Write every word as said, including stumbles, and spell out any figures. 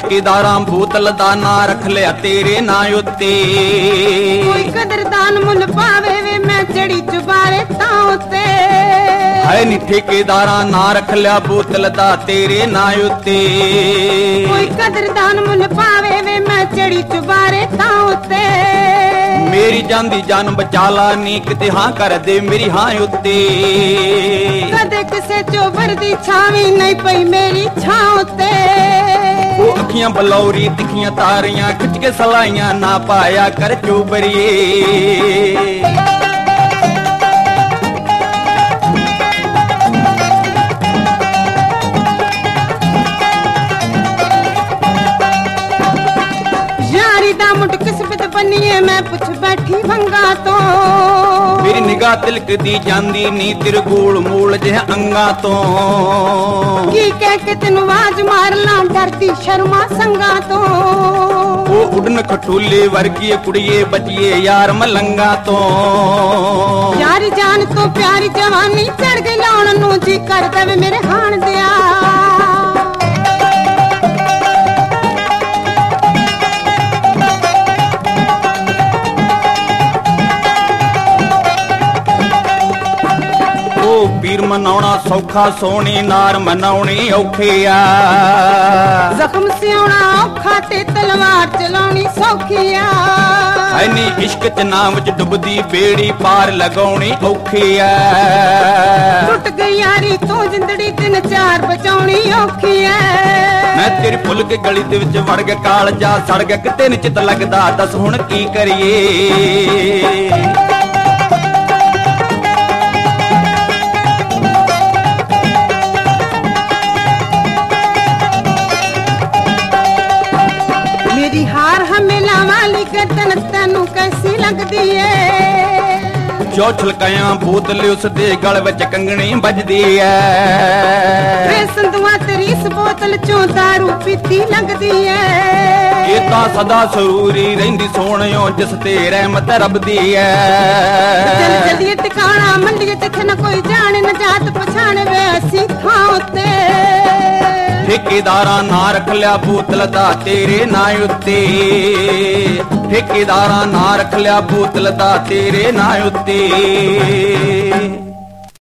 ਠੇਕੇਦਾਰਾਂ ਬੋਤਲ ਦਾ ਨਾਂ ਰੱਖ ਲਿਆ ਤੇਰੇ ਨਾਂ ਉੱਤੇ। ਕੋਈ ਕਦਰਦਾਨ ਮੁੱਲ ਪਾਵੇ ਵੇ ਮੈਂ ਚੜੀ ਚੁਬਾਰੇ ਤਾਂ ਉੱਤੇ। ਹਾਏ ਨੀ ਠੇਕੇਦਾਰਾਂ ਨਾਂ ਰੱਖ ਲਿਆ ਬੋਤਲ ਦਾ ਤੇਰੇ ਨਾਂ ਉੱਤੇ। ਕੋਈ ਕਦਰਦਾਨ ਮੁੱਲ ਪਾਵੇ ਵੇ ਮੈਂ ਚੜੀ ਚੁਬਾਰੇ ਤਾਂ ਉੱਤੇ। ਮੇਰੀ ਜਾਂਦੀ ਜਾਨ ਬਚਾ ਲਾ ਨੀ ਕਿਤੇ ਹਾਂ ਕਰ ਦੇ ਮੇਰੀ ਹਾਂ ਉੱਤੇ। ਕਦੇ ਕਿਸੇ ਚੋਬਰ ਦੀ ਛਾਵੀਂ ਨਹੀਂ ਪਈ ਮੇਰੀ ਛਾਂ ਉੱਤੇ। ਉਹ ਅੱਖੀਆਂ ਬਲੌਰੀ ਤਿੱਖੀਆਂ ਤਾਰੀਆਂ ਖਿੱਚ ਕੇ ਸਲਾਈਆਂ ਨਾ ਪਾਇਆ ਕਰ ਚੋਬਰੀਏ। ਬੰਨੀਏ ਮੈਂ ਪੁੱਛ ਬੈਠੀ ਭੰਗਾ ਤੋਂ। ਮੇਰੀ ਨਿਗਾਹ ਤਿਲਕਦੀ ਜਾਂਦੀ ਨੀ ਤੇਰੇ ਗੋਲ ਮੋਲ ਜਿਹਾ ਅੰਗਾਂ ਤੋਂ। ਕੀ ਕਹਿ ਕੇ ਤੈਨੂੰ ਆਵਾਜ਼ ਮਾਰ ਲਾਂ ਡਰਦੀ ਸ਼ਰਮਾ ਸੰਗਾ ਤੋਂ। ਉਹ ਉਡਨ ਖਟੂਲੇ ਵਰਗੀ ਕੁੜੀਏ ਬਚੀਏ ਯਾਰ ਮਲੰਗਾ ਤੋਂ। ਯਾਰੀ ਜਾਨ ਤੋਂ ਪਿਆਰੀ ਜਵਾਨੀ ਚੜ ਗਈ ਲਾਉਣ ਨੂੰ ਜੀ ਕਰ ਦੇਵੇ ਮੇਰੇ ਹਾਣ ਦਿਆ। ਪੀਰ ਮਨਾਉਣਾ ਸੌਖਾ ਸੋਹਣੀ ਨਾਰ ਮਨਾਉਣੀ ਔਖੀ ਆ। ਜ਼ਖਮ ਸਿਉਣਾ ਔਖਾ ਤੇ ਤਲਵਾਰ ਚਲਾਉਣੀ ਸੌਖੀ ਆ। ਐਨੀ ਇਸ਼ਕ ਚ ਨਾਮ ਚ ਡੁੱਬਦੀ ਬੇੜੀ ਪਾਰ ਲਗਾਉਣੀ ਔਖੀ ਆ। ਟੁੱਟ ਗਈ ਯਾਰੀ ਤੂੰ ਜਿੰਦੜੀ ਤਿੰਨ ਚਾਰ ਬਚਾਉਣੀ ਔਖੀ ਆ। ਮੈਂ ਤੇਰੀ ਭੁੱਲ ਕੇ ਗਲੀ ਦੇ ਵਿੱਚ ਵੜ ਗਿਆ ਕਾਲ ਜਾ ਸੜ ਗਿਆ ਕਿਤੇ ਨੀ ਚਿੱਤ ਲੱਗਦਾ ਦੱਸ ਹੁਣ ਕੀ ਕਰੀਏ। मेरी हार हमेला वाली गर्दन तेनू कैसी लगदी है। जो छलकाया बोतल उस दे गल विच कंगनी बजदी है। वे संधुआ तेरी इस बोतल चों दारू पीती लगदी है। ये तां सदा सरूरी रहिंदी सोहणियों जिस ते रहमत रब दी है। चल चलिए टिकाणा मंडी जिथे न कोई जाने न जात पछाण वे असी थां उत्ते। ठेकेदारां ਨਾਂ ਰੱਖ ਲਿਆ ਬੋਤਲ ਦਾ ਤੇਰੇ ਨਾਂ ਉੱਤੇ। ਠੇਕੇਦਾਰਾਂ ਨਾਂ ਰੱਖ ਲਿਆ ਬੋਤਲ ਦਾ ਤੇਰੇ ਨਾਂ ਉੱਤੇ।